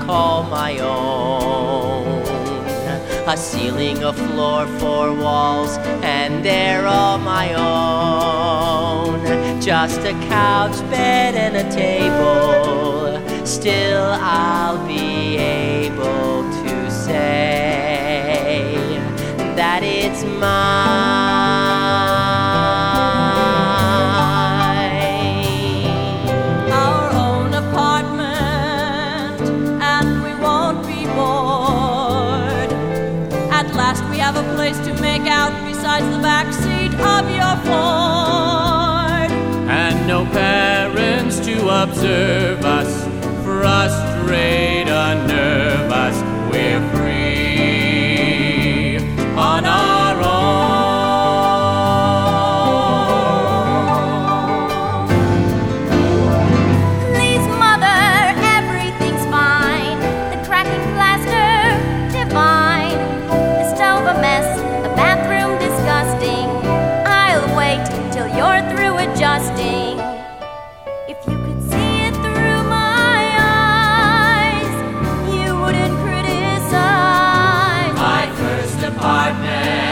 call my own. A ceiling, a floor, 4 walls, and they're all my own. Just a couch, bed, and a table, still I'll be able to say that it's mine. Our own apartment, and we won't be bored. At last we have a place to make out besides the back seat of your Ford. And no parents to observe us, frustrate, unnerve us. We're free on our own. Please, mother, everything's fine. The cracking plaster, divine. The stove a mess, the bathroom disgusting. I'll wait till you're through adjusting. If you could see it through my eyes, you wouldn't criticize My first apartment.